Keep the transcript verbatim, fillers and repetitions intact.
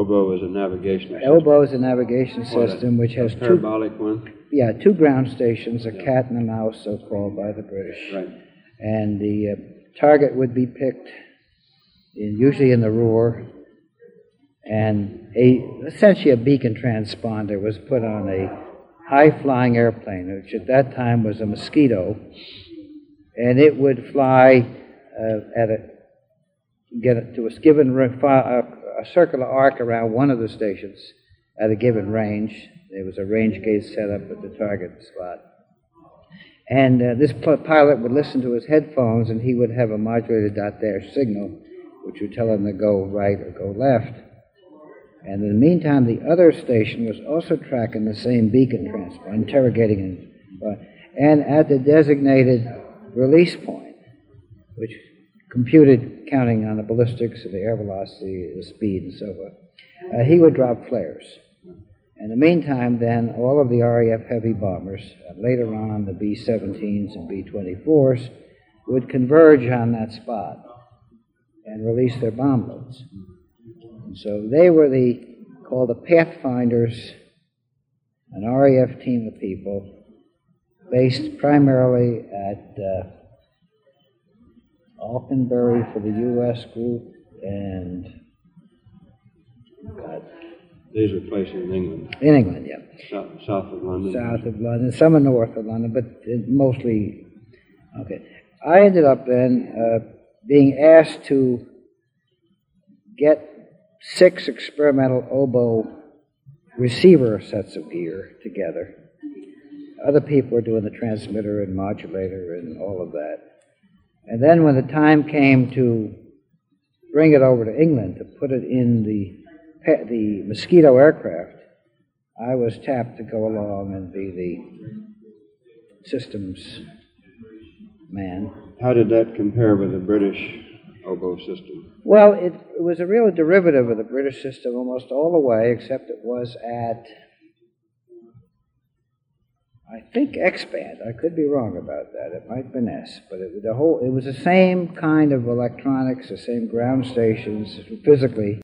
Oboe is a navigation system. Oboe is a navigation What, system which a has two, parabolic one? yeah, two ground stations, a Yeah. cat and a mouse, so called by the British. Right. And the uh, target would be picked in, usually in the Ruhr, and a, essentially a beacon transponder was put on a high-flying airplane, which at that time was a Mosquito, and it would fly uh, at a get it to a given a, a circular arc around one of the stations at a given range. There was a range gauge set up at the target spot. And uh, this pilot would listen to his headphones, and he would have a modulated dot-dash signal, which would tell him to go right or go left. And in the meantime, the other station was also tracking the same beacon transponder, interrogating him. And at the designated release point, which computed counting on the ballistics, the air velocity, the speed, and so forth, uh, he would drop flares. In the meantime, then, all of the R A F heavy bombers, uh, later on the B seventeens and B twenty-fours, would converge on that spot and release their bomb loads. And so they were the, called the Pathfinders, an R A F team of people based primarily at uh, Alconbury for the U S group, and God, These are places in England. in England, yeah. South, south of London. South of London, some are north of London, but mostly, okay. I ended up then uh, being asked to get six experimental oboe receiver sets of gear together. Other people were doing the transmitter and modulator and all of that. And then when the time came to bring it over to England, to put it in the the Mosquito aircraft, I was tapped to go along and be the systems man. How did that compare with the British oboe system? Well, it, it was a real derivative of the British system almost all the way, except it was at, I think, X-band. I could be wrong about that. It might have been S, but it, the whole, it was the same kind of electronics, the same ground stations, physically.